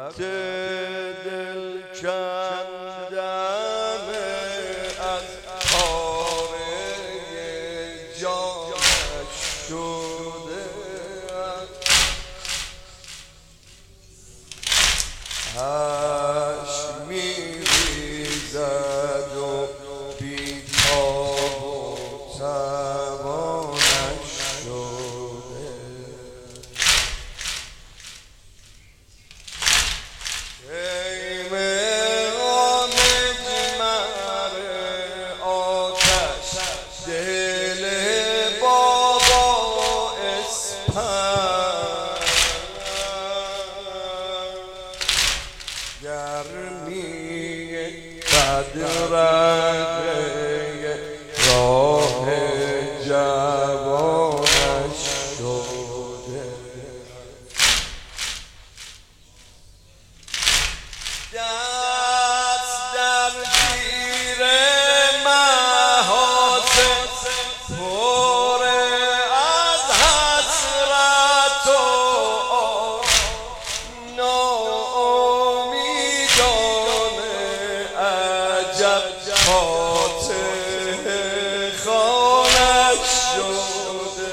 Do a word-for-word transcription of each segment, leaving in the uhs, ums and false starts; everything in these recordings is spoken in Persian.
دل کندم از پاره جانش شده اشک می‌ریزد و بی‌تاب و توانش شده ای مقام مجمر آتش دل بابا اسپر گرمی بدرقه راه جوانش شده دست در زیر محاسن پر از حسرت و ناامیدانه عجب فاتح خوانش شده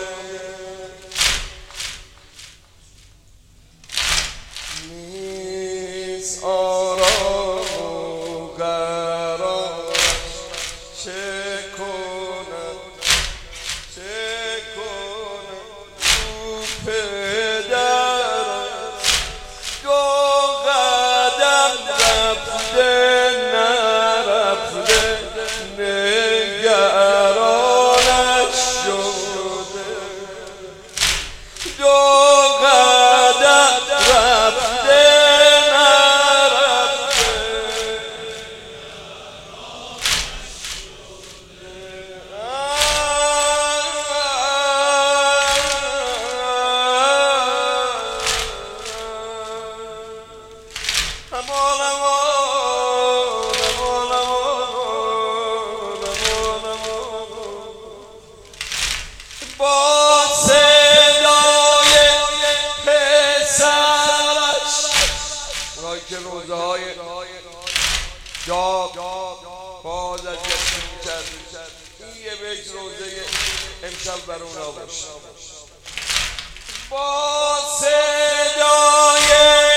نیست آرام و قرارش چه کند چه کند تو پدرش دو قدم رفته نرفته نگرانش شده دو قدم رفته نرفته امان امان امان امان امان با صدای پسرش اونایی که روزه های داغ باز از یکی میکرد این یه بیت روزه امشب بر اونا باشه با صدای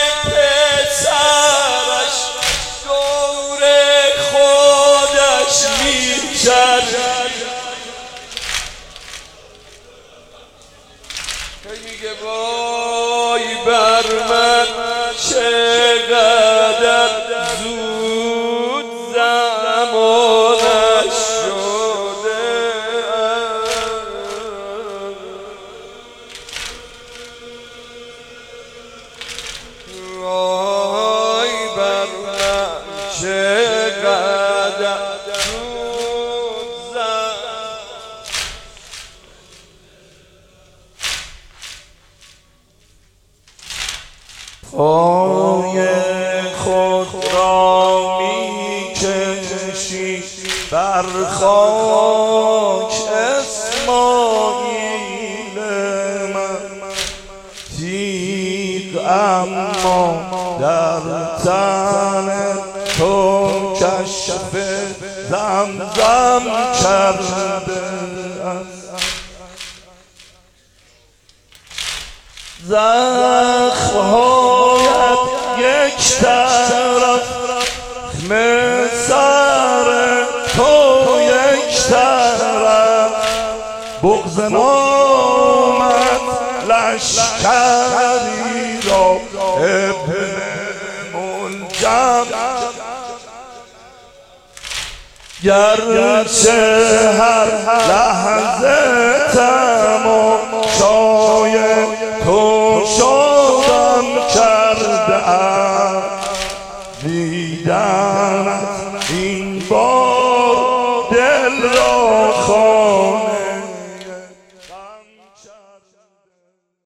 پسرش دور خودش میچرد میگه وای بر من چقدر زود زمانش شده وای بر من چقدر زود زمانش پای خود را می‌کشی بر خاک اسماعیل من تیغ اما در تن تو کشف زمزم کرده زخم‌هایت یک طرف سر تو یک طرف بغض نامت لشکری را ابن ملجم گرچه هر لحظه تماشای تو شد